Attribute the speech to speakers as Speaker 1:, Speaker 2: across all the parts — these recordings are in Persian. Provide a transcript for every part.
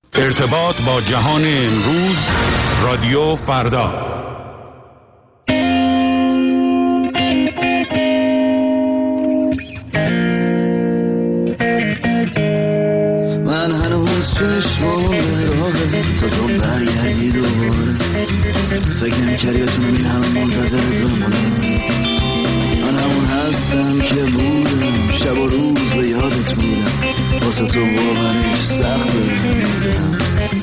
Speaker 1: ارتباط با جهان امروز، رادیو فردا.
Speaker 2: من هنوز چشمام براغه تا تو برگردی دوباره. فکر نمی‌کردی بتونم این همه منتظرت بمونم. من همون هستم که بودم، شب و روز به یادت بودم. واسه تو باورش سخته میدونم.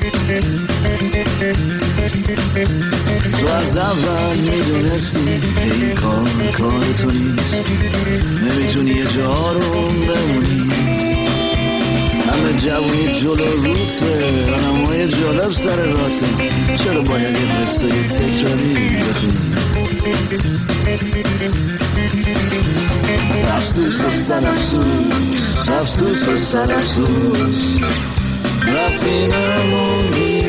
Speaker 2: تو از اول میدونستی این کار تو نیست. نمیتونی یه جا رو بمونی. همه جوونی جلو روته، آنمای جالب سر راته. چرا باید یه قصه تکراری بخونی؟ افسوس و سر افسوس، افسوس و سر افسوس. رفتی نموندی.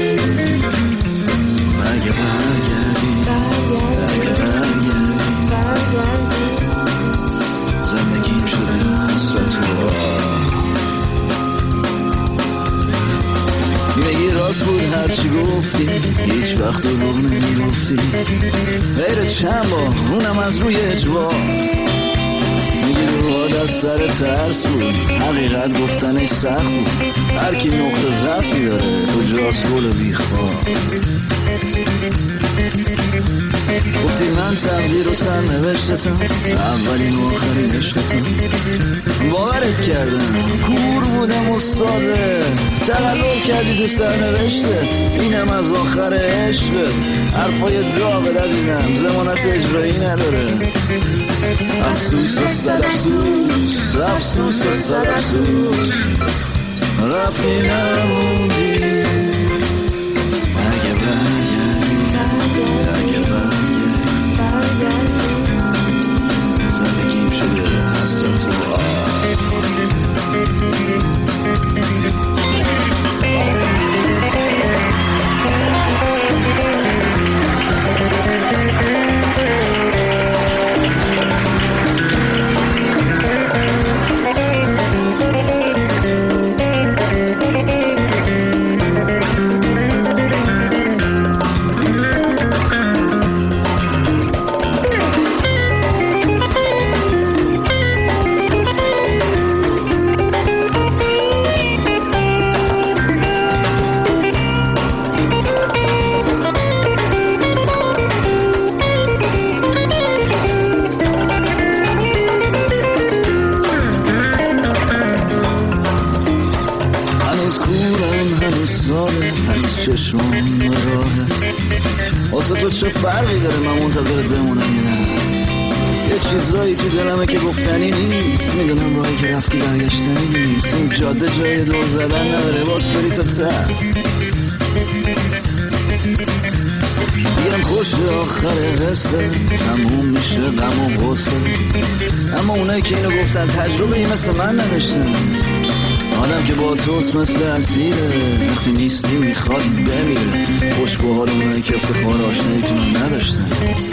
Speaker 2: اگه برگردی، اگه برگردی، زندگیم شده حسرت و میگی راست بود هرچی گفتی، هیچ وقت دروغ نمیگفتی. غیر چند بار اونم از روی اجبار. میگی روها دست سر ترس بود، حقیقت گفتنش سخت بود. هر کی نقطه ضعفی داره کجاست گل بیخواه. گفتی من تقدیر و سرنوشتتم، اولین و آخرین عشقتم. باورت کردم، کور بودم و ساده. تقلب کردی تو سرنوشتت، اینم از آخر عشقت. حرفای داغ عزیزم ضمانت اجرایی نداره. افسوس و صد افسوس، افسوس و صد افسوس. رفتی نموندی. اگه برگردی، اگه برگردی، زندگیم شده حسرت و چه فرقی داره من منتظرت بمونم یا نه؟ یه چیزایی تو دلمه که گفتنی نیست. میدونم راهی که رفتی برگشتنی نیست. این جاده جای دور زدن نداره، باز بری تا ته. میگم خوش آخر قصه تموم میشه غم و غصه. اما اونایی که اینو گفتن تجربه ای مثل من نداشتن. آدم که با توست مثل اسیره، وقتی نیستی میخواد بمیره. خوش به حال اونایی که افتخار آشناییتون نداشتن.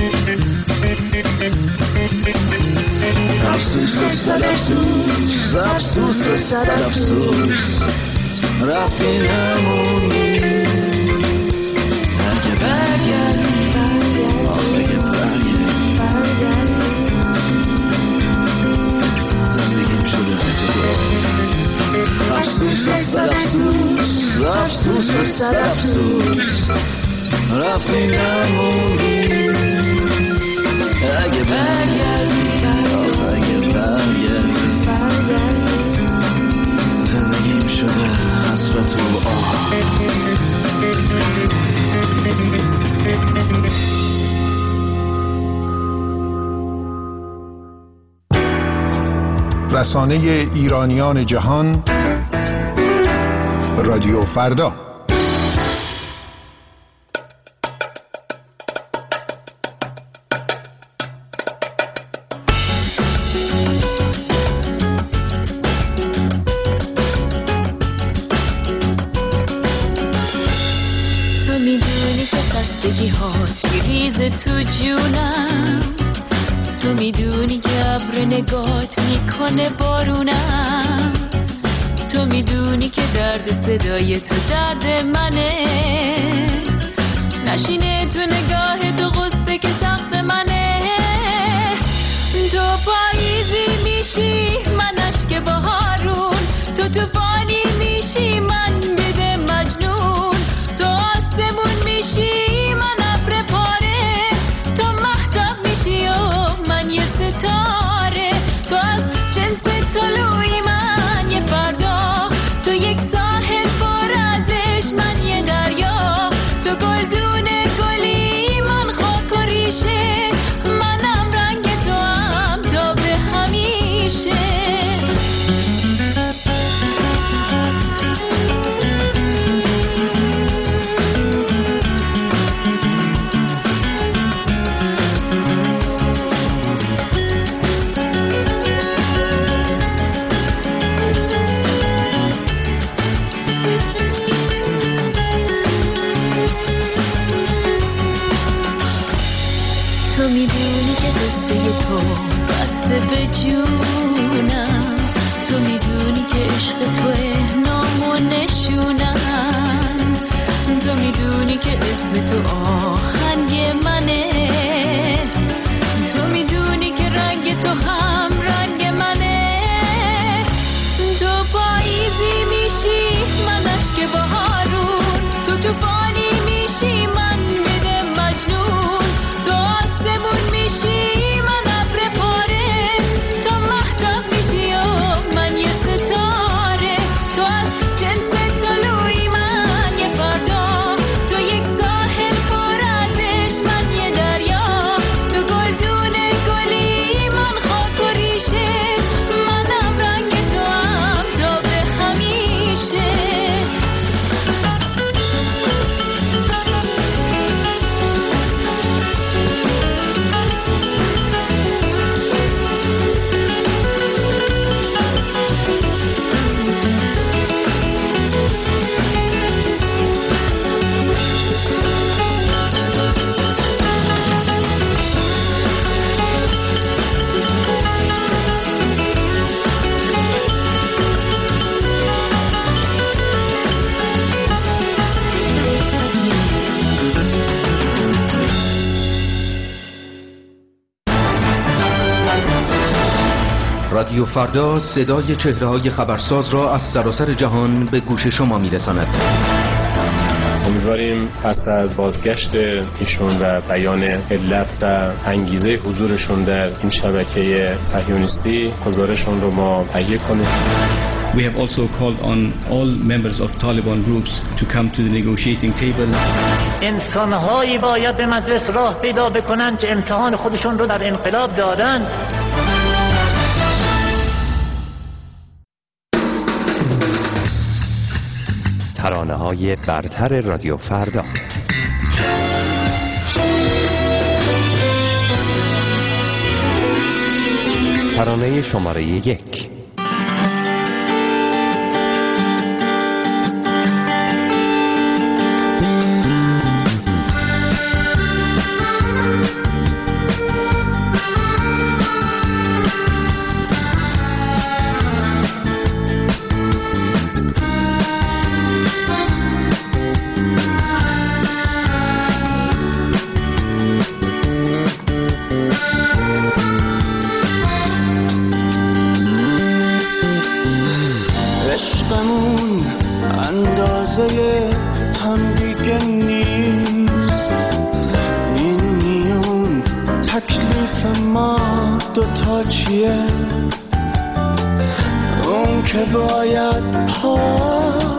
Speaker 2: افسوس و صد افسوس، افسوس و صد افسوس. رفتی نموندی. اگه برگردی، اگه برگردی، زندگیم شده افسوس و صد افسوس، افسوس و صد افسوس. رفتی نموندی. اگه برگردی، اگه برگردی، زندگیم شده حسرت و آه.
Speaker 3: رسانه ایرانیان جهان، رادیو فردا.
Speaker 4: تو میدونی که خستگی هات میریزه تو جونم. تو میدونی که ابر نگات میکنه بارونم. تو میدونی که درد صدای تو درد منه، نشینه تو نگاه تو غصه که سقف منه. تو پاییزی میشی من اشک بهارون، تو طوفانی میشی من بده مجنون، تو آسمون میشی من ابر پاره، تو مهتاب میشی و من یه ستاره، تو از جنس طلوعی من یه فردا، تو یک ساحل پر ازش من یه دریا، تو گلدون گلی من خاک و ریشه، منم رنگ تو هم تا به همیشه. تو میدونی که قصه تو بسته به جونم، تو میدونی که عشق توه نام و نشونم، تو میدونی که اسم تو آهنگ منه، تو میدونی که رنگ تو هم رنگ منه. تو پاییزی میشی من اشک بهارون، تو طوفانی میشی من بده مجنون، تو آسمون میشی من ابر پاره، تو مهتاب میشی و من یه ستاره، تو از جنس طلوعی من یه فردا، تو یک ساحل پر ازش من یه دریا، تو گلدون گلی من خاک و ریشه، منم رنگ تو هم تا به همیشه.
Speaker 5: رادیو فردا صدای چهره‌های خبرساز را از سراسر جهان به گوش شما می‌رساند.
Speaker 6: امیدواریم پس از بازگشت ایشون و بیان علت و انگیزه حضورشون در این شبکه صهیونیستی گزارشون رو ما تهیه کنیم.
Speaker 7: We have also called on all members of Taliban groups to come to the negotiating table.
Speaker 8: انسان‌هایی باید به مجلس راه پیدا بکنن که امتحان خودشون رو در انقلاب دادن.
Speaker 9: ترانه‌های برتر رادیو فردا. ترانه شماره 1.
Speaker 2: اون که باید پا